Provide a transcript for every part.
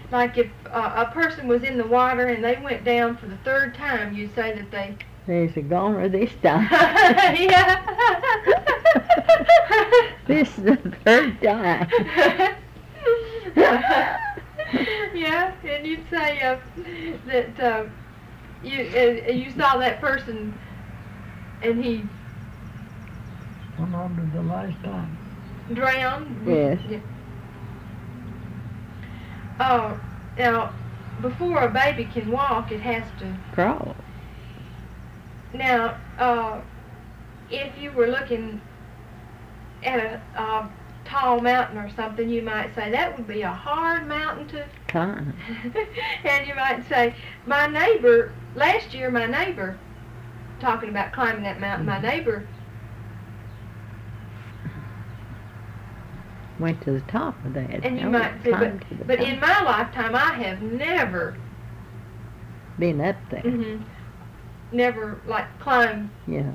Like if a person was in the water and they went down for the third time, you'd say that they... There's a goner this time. Yeah. This is the third time. Yeah, and you'd say that you saw that person and he Went on to the last time. drowned. Yes. Yeah. Now, before a baby can walk, it has to Crawl. Now, if you were looking at a tall mountain or something, you might say that would be a hard mountain to Climb. and you might say, last year my neighbor, talking about climbing that mountain, my neighbor Went to the top of that. and you I might say, climbed to the but top. in my lifetime I have never, Been up there. never like climbed. Yeah,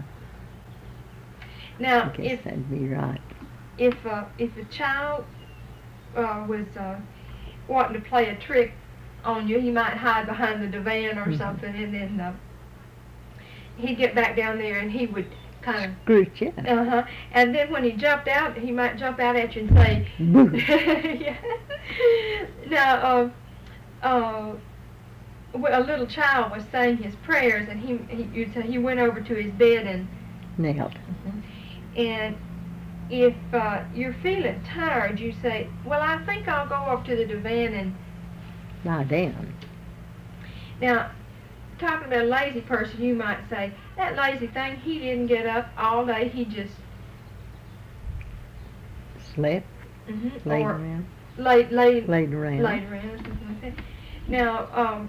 Now, I guess that'd be right. if a child was wanting to play a trick on you, he might hide behind the divan or something, and then he'd get back down there and he would kind of Scrooch, yeah. and then when he jumped out, he might jump out at you and say, Boo. yeah. Now, a little child was saying his prayers, and you'd say he went over to his bed and Nailed. and if you're feeling tired, you say, well, I think I'll go up to the divan and... Lie down. Now, talking about a lazy person, you might say, that lazy thing, he didn't get up all day, he just... Slept. Laid or around. laid Laid around. laid around or something like that. Now,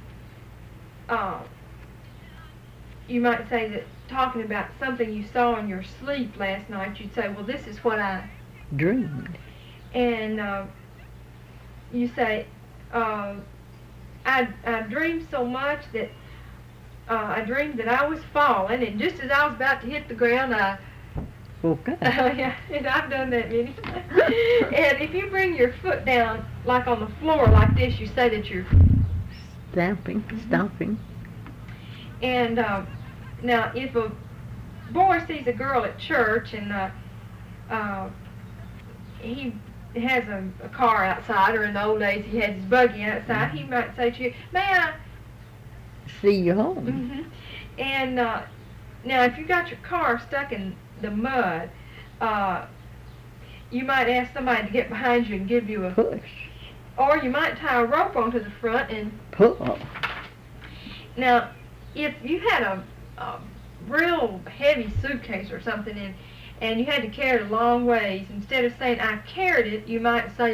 you might say that talking about something you saw in your sleep last night, you'd say, well, this is what I... Dreamed. And you say, I dreamed so much that I dreamed that I was falling, and just as I was about to hit the ground, I... Woke up. Yeah, and I've done that many times. And if you bring your foot down, like on the floor like this, you say that you're... Stamping. Stomping. And now, if a boy sees a girl at church and he has a car outside, or in the old days he had his buggy outside, he might say to you, may I... See you home. And now, if you got your car stuck in the mud, you might ask somebody to get behind you and give you a... Push. Or you might tie a rope onto the front and... Pull. Now, if you had a real heavy suitcase or something and you had to carry it a long ways, instead of saying, I carried it, you might say,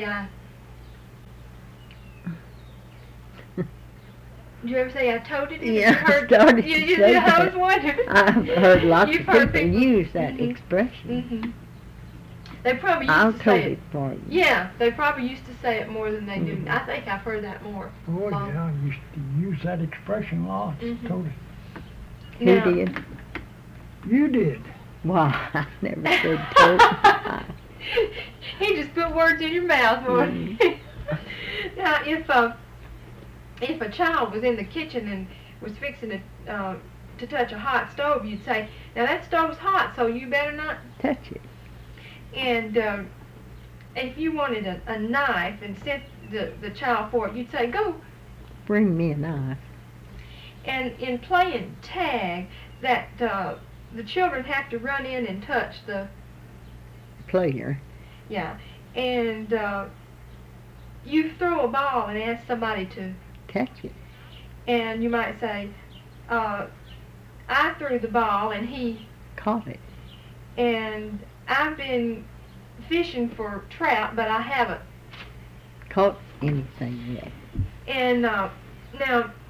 Did you ever say I toted it? Yeah, You heard, started to you, say I was that. wondering. I've heard lots You've of heard people use that expression. Mm-hmm. They probably I'll used to tote say it for you. Yeah, they probably used to say it more than they do. I think I've heard that more. Oh, yeah, I used to use that expression lots. Told Who Now- did? you did. Why, I never said tote. He just put words in your mouth. Now, if a child was in the kitchen and was fixing to touch a hot stove, you'd say, now that stove's hot, so you better not. Touch it. And if you wanted a knife and sent the child for it, you'd say, go. Bring me a knife. And in playing tag, that the children have to run in and touch the... Player. Yeah. And you throw a ball and ask somebody to... Catch it. And you might say, I threw the ball and he... Caught it. And I've been fishing for trout, but I haven't. Caught anything yet. And now,